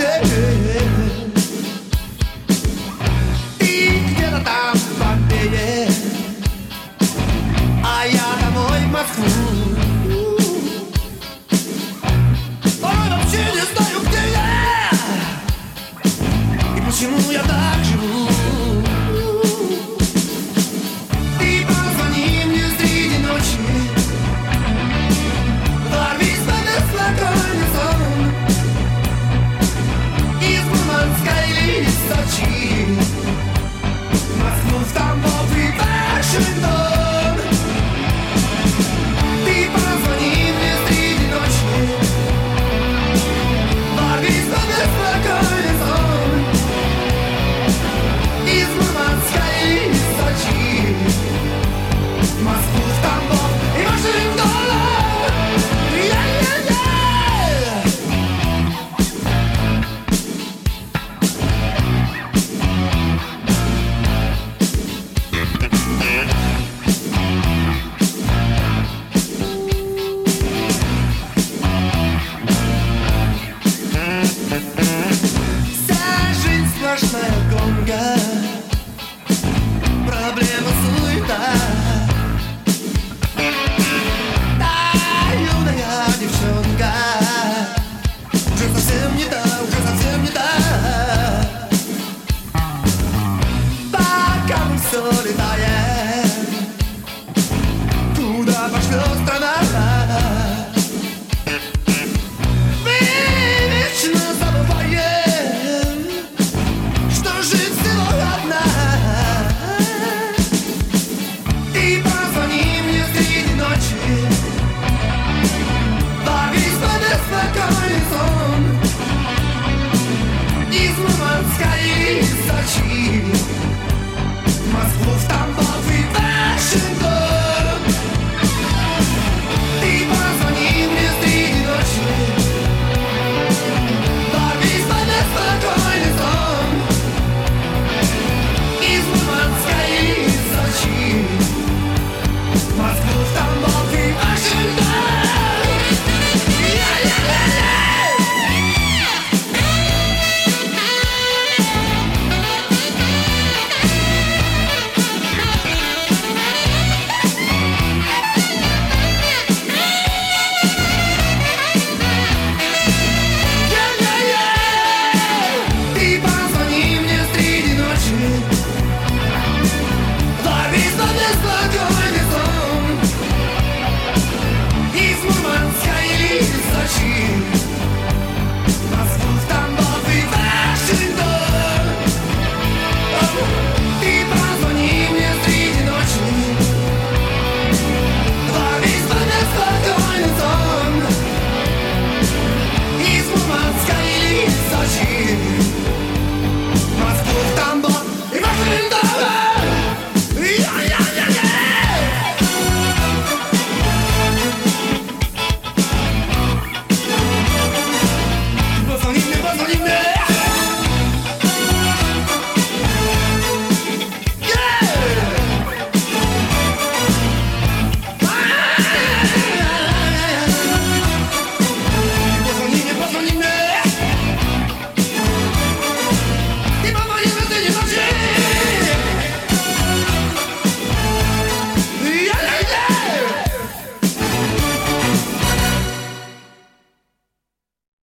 И где-то там в Помпее, а я домой в Москву. Ой, вообще не знаю, где я и почему я так живу. Ты позвони мне среди ночи, ворвись в бесспокойный сон из Мурманска или из Сочи, Москву, в Тамбов и Вашингтон. Ты позвони мне среди ночи, ворвись в беспокойный сон из Мурманска или из Сочи, Москву, в Тамбов и Вашингтон. Сплошная гонка, проблема, суета. Да, юная девчонка уже совсем не та, уже совсем не та. Пока мы все